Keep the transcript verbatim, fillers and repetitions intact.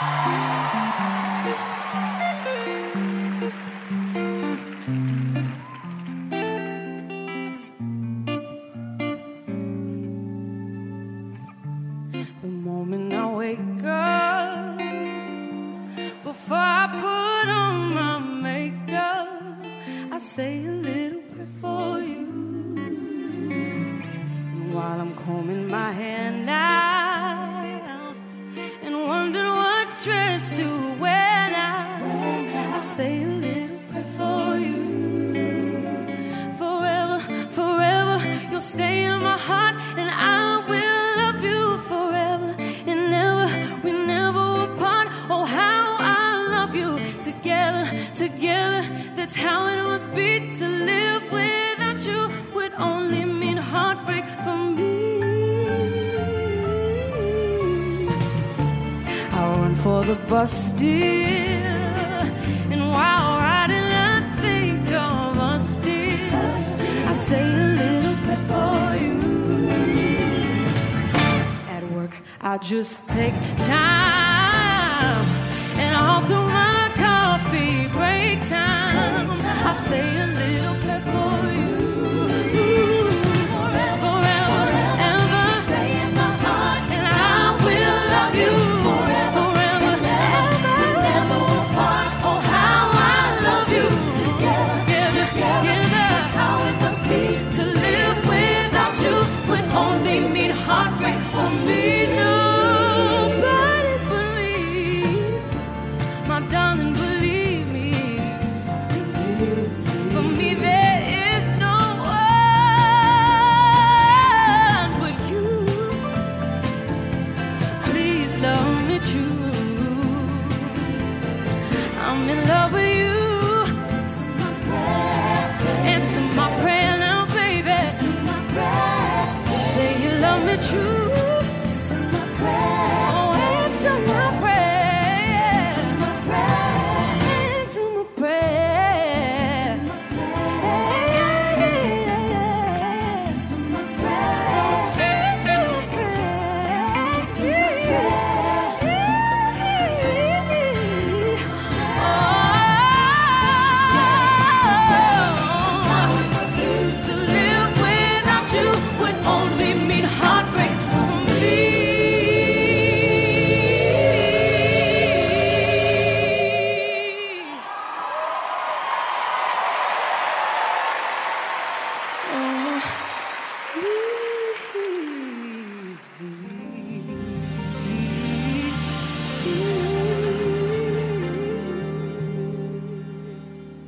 The moment I wake up, before I put on my makeup, I say a little prayer for you. And while I'm combing my hair now and wondering what dress to wear now, I say a little prayer for you. Forever, forever, you'll stay in my heart, and I will love you forever and never. We never were apart. Oh, how I love you. Together, together, that's how it must be. To live without you would only mean heartbreak for me. I run for the bus, dear, and while riding I think of us, dear. I say a little bit for you. At work I just take time, and all through my coffee break time I say a little bit for you.